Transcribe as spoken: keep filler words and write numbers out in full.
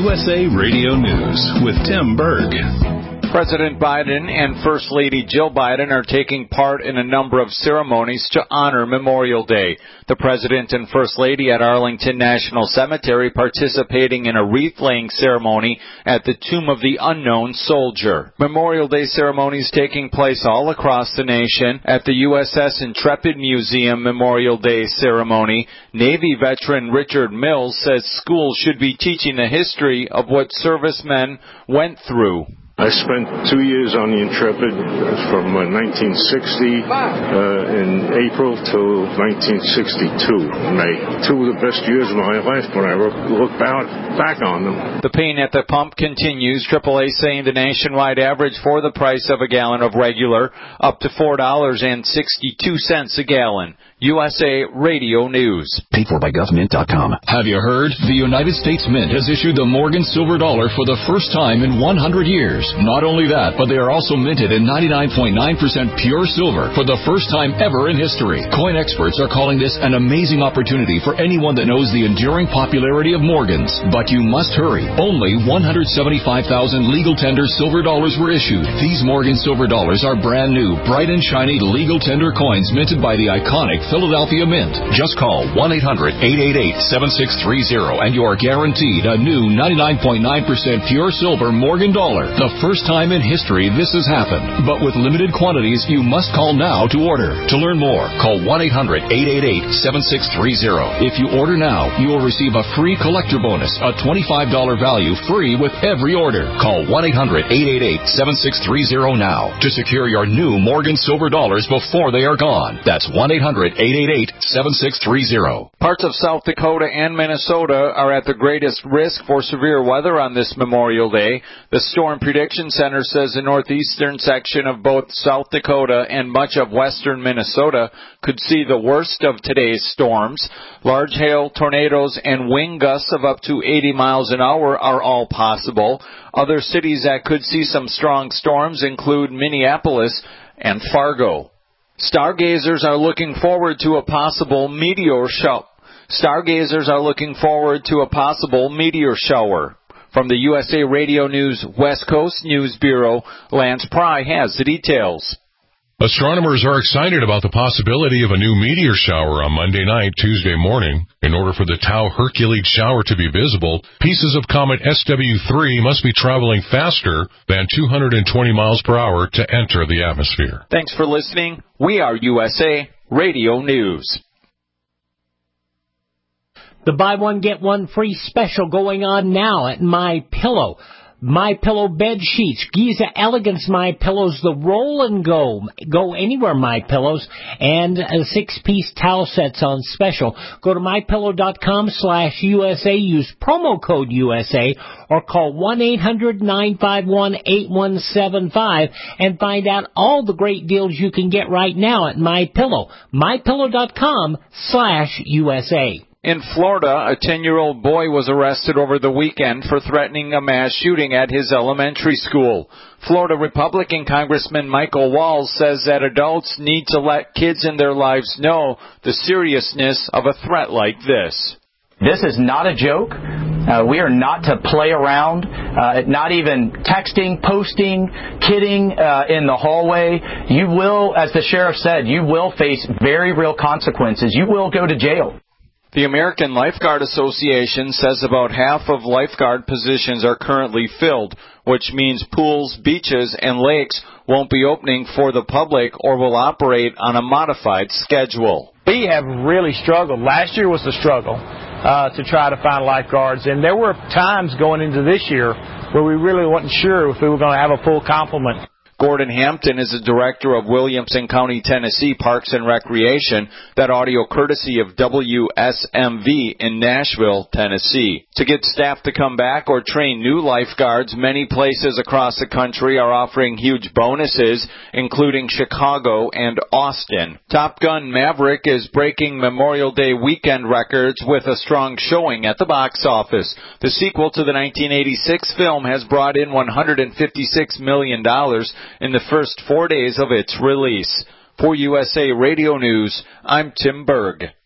U S A Radio News with Tim Berg. President Biden and First Lady Jill Biden are taking part in a number of ceremonies to honor Memorial Day. The President and First Lady at Arlington National Cemetery participating in a wreath-laying ceremony at the Tomb of the Unknown Soldier. Memorial Day ceremonies taking place all across the nation. At the U S S Intrepid Museum Memorial Day ceremony, Navy veteran Richard Mills says schools should be teaching the history of what servicemen went through. I spent two years on the Intrepid from uh, nineteen sixty uh, in April to nineteen sixty-two May. Two of the best years of my life when I look back, back on them. The pain at the pump continues. triple A saying the nationwide average for the price of a gallon of regular up to four dollars and sixty-two cents a gallon. U S A Radio News. Paid for by gov mint dot com. Have you heard? The United States Mint has issued the Morgan Silver Dollar for the first time in one hundred years. Not only that, but they are also minted in ninety-nine point nine percent pure silver for the first time ever in history. Coin experts are calling this an amazing opportunity for anyone that knows the enduring popularity of Morgans. But you must hurry. Only one hundred seventy-five thousand legal tender silver dollars were issued. These Morgan Silver Dollars are brand new, bright and shiny legal tender coins minted by the iconic Philadelphia Mint. Just call one eight hundred eight eight eight seven six three zero and you are guaranteed a new ninety-nine point nine percent pure silver Morgan dollar. The first time in history this has happened. But with limited quantities, you must call now to order. To learn more, call one eight hundred eight eight eight seven six three zero. If you order now, you will receive a free collector bonus, a twenty-five dollars value free with every order. Call one eight hundred eight eight eight seven six three zero now to secure your new Morgan Silver Dollars before they are gone. That's one eight hundred eight eight eight seven six three zero. Parts of South Dakota and Minnesota are at the greatest risk for severe weather on this Memorial Day. The Storm Prediction Center says the northeastern section of both South Dakota and much of western Minnesota could see the worst of today's storms. Large hail, tornadoes, and wind gusts of up to eighty miles an hour are all possible. Other cities that could see some strong storms include Minneapolis and Fargo. Stargazers are looking forward to a possible meteor shower. Stargazers are looking forward to a possible meteor shower. From the U S A Radio News West Coast News Bureau, Lance Pry has the details. Astronomers are excited about the possibility of a new meteor shower on Monday night, Tuesday morning. In order for the Tau Hercules shower to be visible, pieces of comet S W three must be traveling faster than two hundred twenty miles per hour to enter the atmosphere. Thanks for listening. We are U S A Radio News. The buy one, get one free special going on now at MyPillow. MyPillow bed sheets, Giza Elegance MyPillows, the roll and go, go anywhere MyPillows, and uh, six-piece towel sets on special. Go to MyPillow.com slash USA, use promo code U S A, or call one eight hundred nine five one eight one seven five and find out all the great deals you can get right now at MyPillow. MyPillow.com slash USA. In Florida, a ten-year-old boy was arrested over the weekend for threatening a mass shooting at his elementary school. Florida Republican Congressman Michael Walz says that adults need to let kids in their lives know the seriousness of a threat like this. This is not a joke. Uh, we are not to play around, uh, not even texting, posting, kidding uh, in the hallway. You will, as the sheriff said, you will face very real consequences. You will go to jail. The American Lifeguard Association says about half of lifeguard positions are currently filled, which means pools, beaches, and lakes won't be opening for the public or will operate on a modified schedule. We have really struggled. Last year was the struggle uh, to try to find lifeguards, and there were times going into this year where we really wasn't sure if we were going to have a full complement. Gordon Hampton is the director of Williamson County, Tennessee Parks and Recreation. That audio courtesy of W S M V in Nashville, Tennessee. To get staff to come back or train new lifeguards, many places across the country are offering huge bonuses, including Chicago and Austin. Top Gun Maverick is breaking Memorial Day weekend records with a strong showing at the box office. The sequel to the nineteen eighty-six film has brought in one hundred fifty-six million dollars in the first four days of its release. For U S A Radio News, I'm Tim Berg.